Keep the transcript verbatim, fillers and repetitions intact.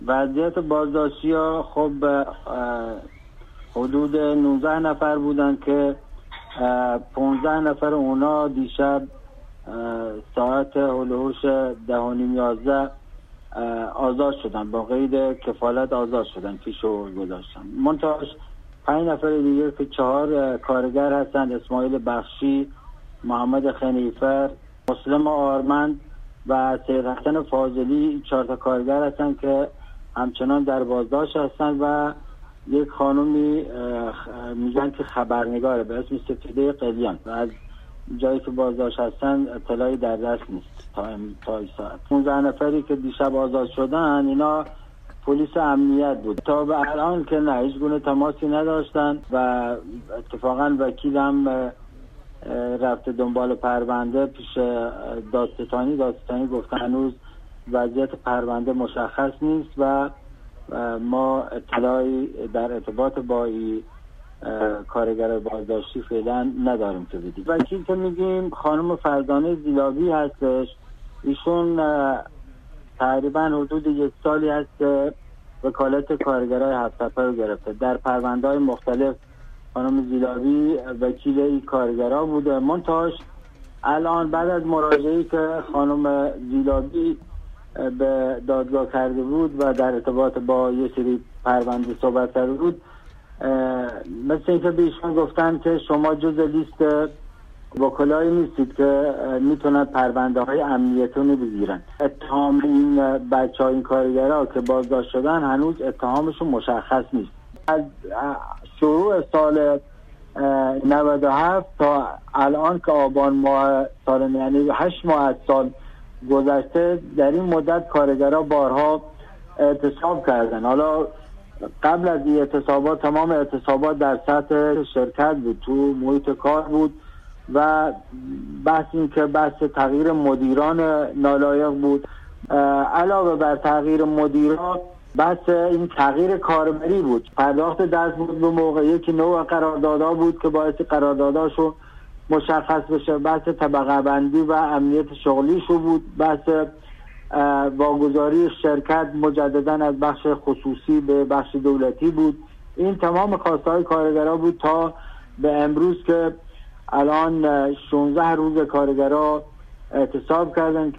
وضعیت بازداشتی ها خب حدود نوزده نفر بودن که پانزده نفر اونا دیشب ساعت هلوهوش ده و نیم یازده آزاد شدن، با قید کفالت آزاد شدن، پیش رو گذاشتن. منتهاش پنج نفر دیگه که چهار کارگر هستند، اسماعیل بخشی، محمد خنیفر، مسلم آرمند و سید حسن فاضلی، چهار تا کارگر هستند که همچنان در بازداشت هستند و یک خانومی میگن که خبرنگاره به اسم سفیده قلیان و از جایی که بازداشت هستن اطلاعی در دست نیست تا تا این ساعت. پانزده نفری که دیشب آزاد شدن اینا پلیس امنیت بود. تا به الان که نه هیچ گونه تماسی نداشتن و اتفاقا وکیلم رفته دنبال پرونده پیش دادستانی دادستانی گفتن هنوز وضعیت پرونده مشخص نیست و ما اطلاعی در ارتباط با این کارگر بازداشتی فعلا نداریم که بدیم. وکیل که میگیم خانم فرزانه زیلابی هستش، ایشون تقریبا حدود یک سالی هست که وکالت کارگرای هفت نفر رو گرفته. در پرونده‌های مختلف خانم زیلابی وکیل این کارگرها بوده. منتهاش الان بعد از مراجعه‌ای که خانم زیلابی به دادگاه کرده بود و در ارتباط با یه سری پرونده صحبت کرده بود، مثل اینکه به ایشون گفتن که شما جز لیست وکلایی نیستید که میتونن پرونده های امنیتون رو بگیرن. اتهام این بچه ها این کارگرها که بازداشت شدن هنوز اتهامشون مشخص نیست. از شروع سال نود و هفت تا الان که آبان ماه سال، یعنی هشت ماه از سال گذشته، در این مدت کارگرها بارها اعتصاب کردن. حالا قبل از این اعتصابات تمام اعتصابات در سطح شرکت بود، تو محیط کار بود و بحث این که بحث تغییر مدیران نالایق بود. علاوه بر تغییر مدیران بحث این تغییر کاربری بود، پرداخت دست بود به موقع، یکی نوع قراردادها بود که باعث قرارداداشو مشخص بشه، بحث طبقه بندی و امنیت شغلیشو بود، بحث واگذاری شرکت مجددا از بخش خصوصی به بخش دولتی بود. این تمام خواستهای کارگرها بود تا به امروز که الان شانزده روز کارگرها اعتصاب کردن.